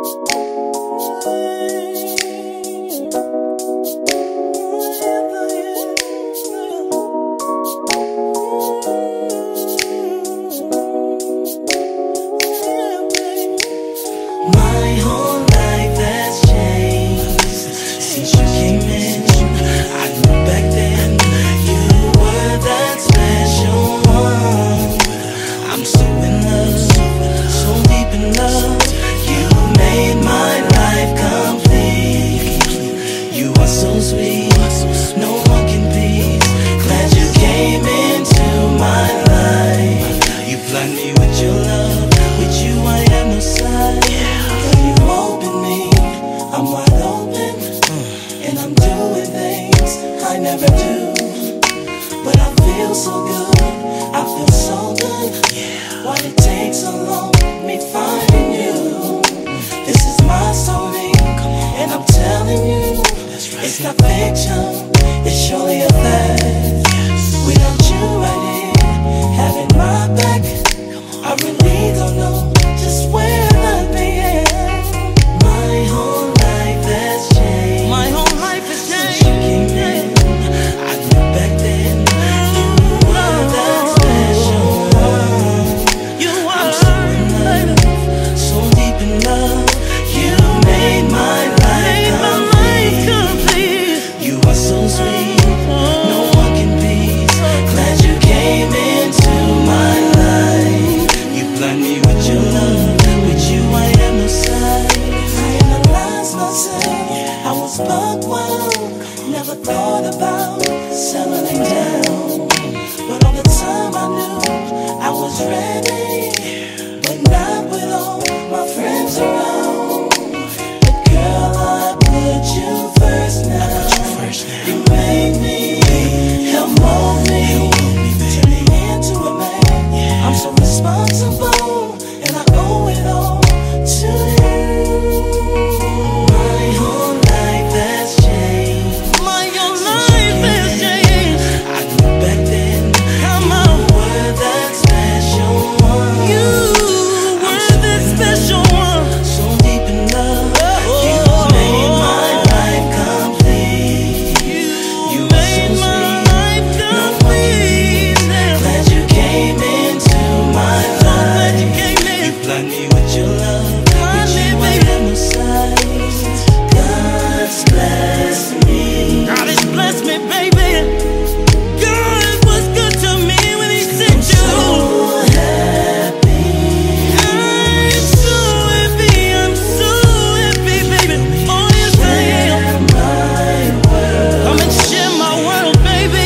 My whole life has changed since you came in. I knew back then you were that special one. I'm so in love, so deep in love. You made my life complete. You are so sweet, no one can beat. Glad you came into my life. You blind me with your love. With you I am no side. You open me, I'm wide open, and I'm doing things I never do. But I feel so good, I feel so good. Why'd it take so long, me finding you? This is my story, and I'm telling you, it's not fiction, it's surely a fact. Without you right here, having my back, I really don't know just where I'd be at. My whole life has changed. My whole life has changed. Since you came in, I knew back then you were that special one. You are. I'm so in love, so deep in love. You made my life complete. You are so sweet, no one can beat. Glad you came into my life. You blind me with your love. With you I am no side. I analyze myself. I was buck wild. Never thought about settling down. But all the time I knew I was ready. But not with all my friends around. But girl, I put you first now. You made me, help mold me, turn me into a man. I'm so responsible, and I owe it all to you. My whole life has changed. My whole life has changed. I knew back then you were that special one. You were that special one. So deep in love, you made my life complete. You made my life complete. Glad you came into my life. You blind me with your love. With you I am no side. God's blessed me. God has blessed me, baby. God was good to me when He sent you. I'm so happy. I'm so happy. I'm so happy, baby. Oh yes I am. Come and share my world, baby.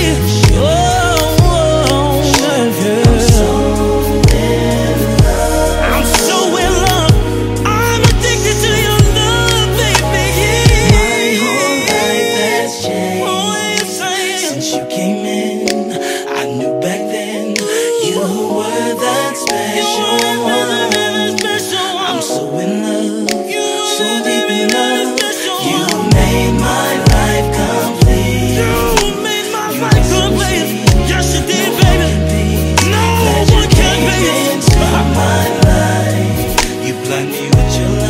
I'm so in love. I'm addicted to your love, baby. My whole life has changed. Oh yes I am. Since you came in, I knew back then you were that special one. I'm so in love, so deep in love. You made my life complete. You made my life complete. Yes, you did, baby. No one can beat it. My life, you blind me with your love.